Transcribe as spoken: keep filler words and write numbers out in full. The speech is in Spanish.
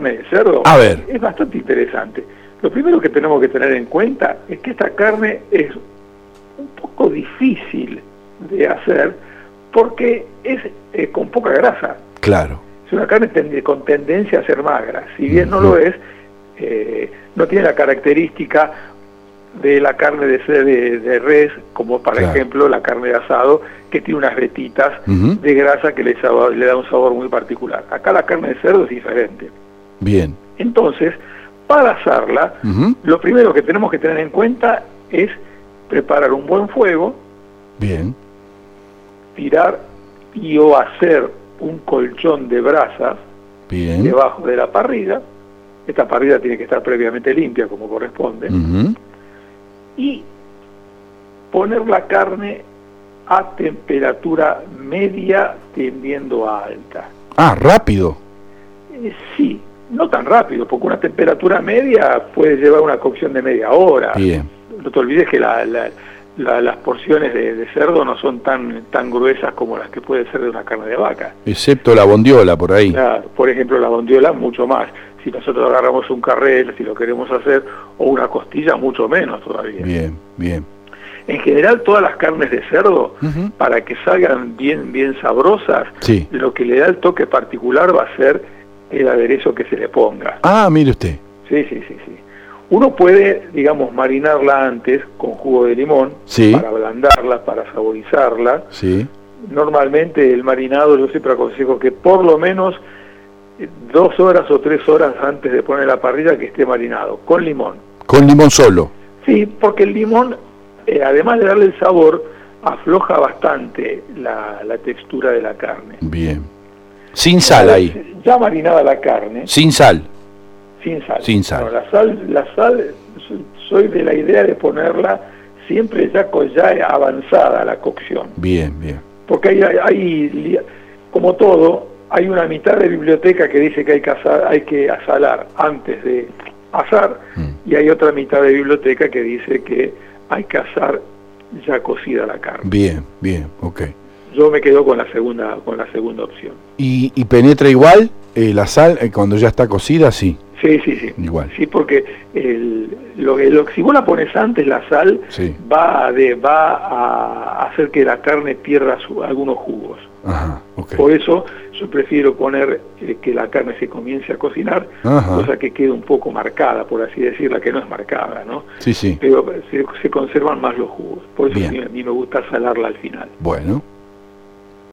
carne de cerdo A ver. es bastante interesante. Lo primero que tenemos que tener en cuenta es que esta carne es un poco difícil de hacer porque es eh, con poca grasa. Claro. Es una carne ten con tendencia a ser magra. Si bien uh-huh. no lo es, eh, no tiene la característica de la carne de, de, de res, como por claro. ejemplo la carne de asado, que tiene unas vetitas uh-huh. de grasa que le, le da un sabor muy particular. Acá la carne de cerdo es diferente. Bien. Entonces, para asarla, uh-huh. lo primero que tenemos que tener en cuenta es preparar un buen fuego. Bien. Tirar y o hacer un colchón de brasas Bien. debajo de la parrilla. Esta parrilla tiene que estar previamente limpia como corresponde. Uh-huh. Y poner la carne a temperatura media tendiendo a alta. Ah, rápido. Eh, sí, no tan rápido, porque una temperatura media puede llevar una cocción de media hora. Bien. No te olvides que la, la, la, las porciones de, de cerdo no son tan, tan gruesas como las que puede ser de una carne de vaca. Excepto la bondiola por ahí. Claro, por ejemplo, la bondiola mucho más. Si nosotros agarramos un carrel, si lo queremos hacer, o una costilla, mucho menos todavía. Bien, bien. En general, todas las carnes de cerdo, uh-huh. para que salgan bien, bien sabrosas, sí. lo que le da el toque particular va a ser el aderezo que se le ponga. Ah, mire usted. Sí, sí, sí, sí. Uno puede, digamos, marinarla antes con jugo de limón, sí. para ablandarla, para saborizarla. Sí. Normalmente el marinado, yo siempre aconsejo que por lo menos dos horas o tres horas antes de poner la parrilla que esté marinado, con limón. ¿Con limón solo? Sí, porque el limón, eh, además de darle el sabor, afloja bastante la, la textura de la carne. Bien. Sin sal ahí. Ya marinada la carne. Sin sal. Sin sal. Sin sal. No, la sal, la sal, soy de la idea de ponerla siempre ya, ya avanzada la cocción. Bien, bien. Porque hay, hay, como todo, hay una mitad de biblioteca que dice que hay que, asar, hay que asalar antes de asar, mm. y hay otra mitad de biblioteca que dice que hay que asar ya cocida la carne. Bien, bien, ok. Yo me quedo con la segunda, con la segunda opción. ¿Y, y penetra igual eh, la sal eh, cuando ya está cocida? Sí. Sí, sí, sí. Igual. Sí, porque el, lo, lo, si vos la pones antes, la sal sí. va, de, va a hacer que la carne pierda su, algunos jugos. Ajá, okay. Por eso yo prefiero poner eh, que la carne se comience a cocinar, Ajá. cosa que quede un poco marcada, por así decirla, que no es marcada, ¿no? Sí, sí. Pero se, se conservan más los jugos. Por eso a mí, a mí me gusta salarla al final. Bueno.